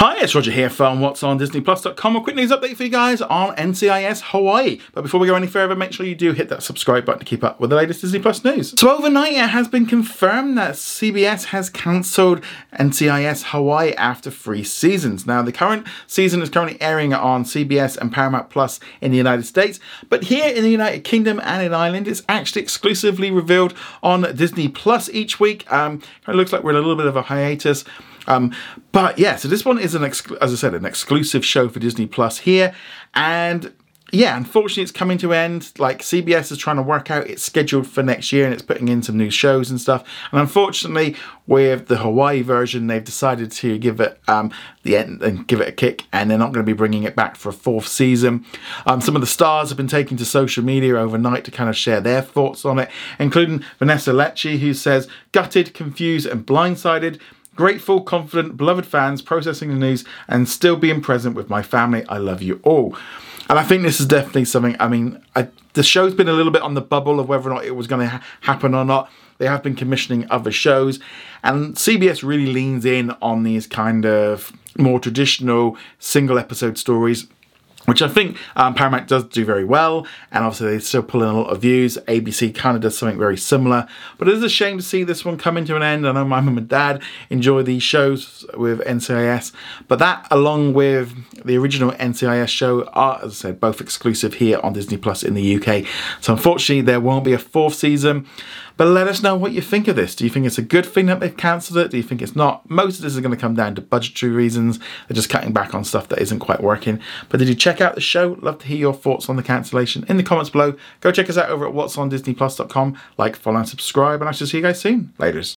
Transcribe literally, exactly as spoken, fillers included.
Hi, it's Roger here from what's on Disney Plus dot com. A quick news update for you guys on N C I S Hawaii. But before we go any further, make sure you do hit that subscribe button to keep up with the latest Disney Plus news. So overnight, it has been confirmed that C B S has cancelled N C I S Hawaii after three seasons. Now, the current season is currently airing on C B S and Paramount Plus in the United States. But here in the United Kingdom and in Ireland, it's actually exclusively revealed on Disney Plus each week. Um, it looks like we're in a little bit of a hiatus. Um, but yeah, so this one is an, exclu- as I said, an exclusive show for Disney Plus here. And yeah, unfortunately it's coming to an end. Like, C B S is trying to work out its schedule for next year and it's putting in some new shows and stuff. And unfortunately, with the Hawaii version, they've decided to give it um, the end and give it a kick, and they're not going to be bringing it back for a fourth season. Um, some of the stars have been taking to social media overnight to kind of share their thoughts on it, including Vanessa Lecce, who says, "Gutted, confused and blindsided. Grateful, confident, beloved fans, processing the news and still being present with my family. I love you all." And I think this is definitely something, I mean, I, the show's been a little bit on the bubble of whether or not it was going to ha- happen or not. They have been commissioning other shows, and C B S really leans in on these kind of more traditional single episode stories, which I think um, Paramount does do very well, and obviously they still pull in a lot of views. A B C kind of does something very similar, but it is a shame to see this one coming to an end. I know my mum and dad enjoy these shows with N C I S, but that, along with the original N C I S show, are, as I said, both exclusive here on Disney Plus in the U K. So unfortunately, there won't be a fourth season. But let us know what you think of this. Do you think it's a good thing that they've cancelled it? Do you think it's not? Most of this is going to come down to budgetary reasons. They're just cutting back on stuff that isn't quite working. But did you check out the show? Love to hear your thoughts on the cancellation in the comments below. Go check us out over at what's on Disney Plus dot com. Like, follow and subscribe, and I shall see you guys soon. Laters.